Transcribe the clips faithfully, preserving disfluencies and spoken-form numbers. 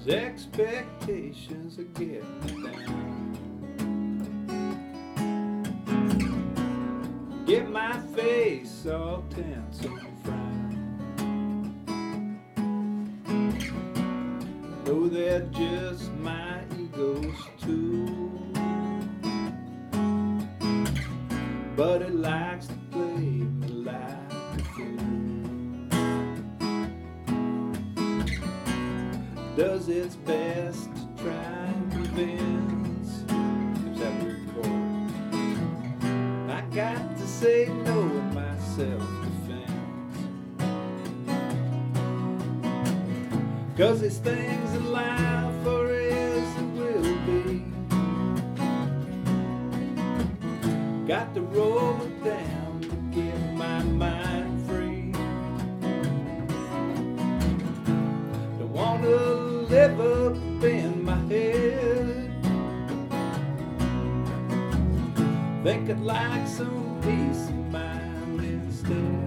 His expectations are getting me down. Get my face all tense and frown. Know they're just my egos too, but it likes to play me like a fool. Does its best to try and convince. Gives that weird chord. I got to say no in my self-defense. 'Cause these things in life are as it will be. Got to roll it down to get my mind free. Don't want to live up in my head. Think I'd like some peace of mind instead.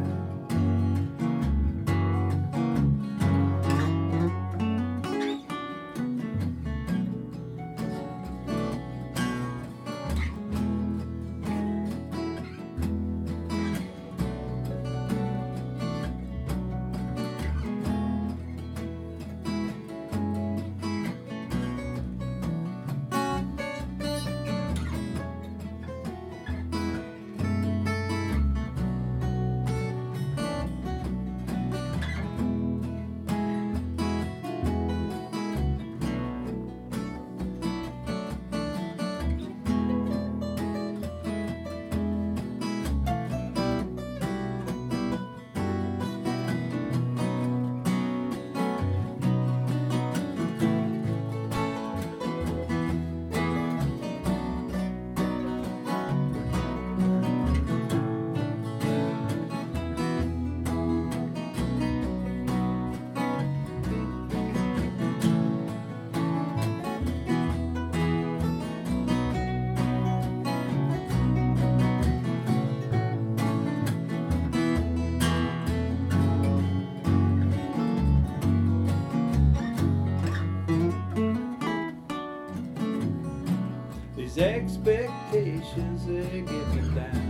These expectations, they get me down.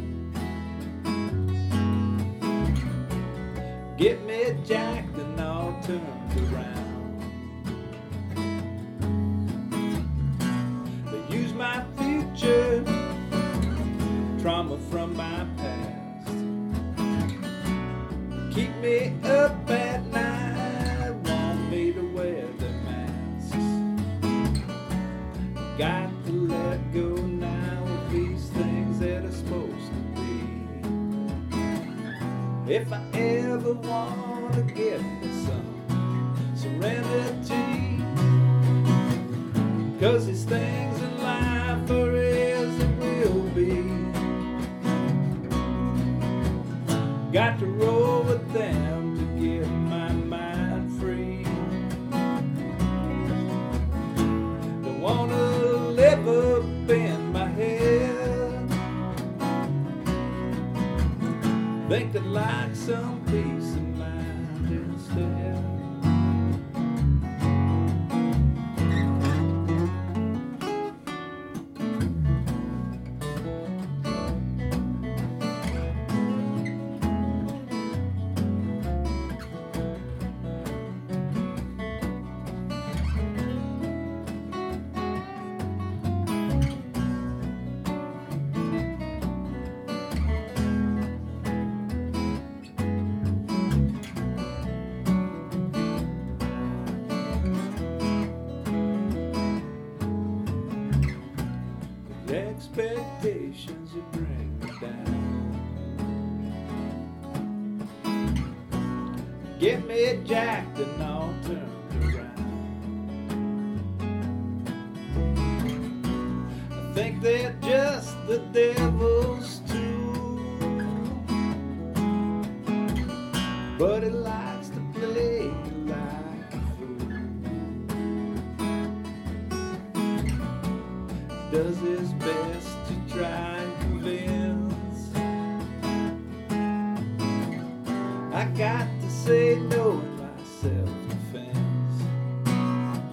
Get me jacked and all turned around. They use my future, trauma from my past. Keep me up at night, want me to wear the masks. Got to let go now of these things that are supposed to be. If I ever want to get me some serenity, 'cause these things in life are as it will be. Got to roll with them to get my mind free. Don't wanna live up in my head. Think I'd like some peace of mind instead. Expectations that bring me down. Get me jacked and all turned around. I think they're just the devil's too, but it likes to play like a fool. Does his best to try and convince. I got to say no in my self-defense.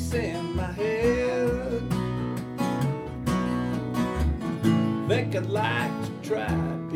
voice in my head. Think I'd like to try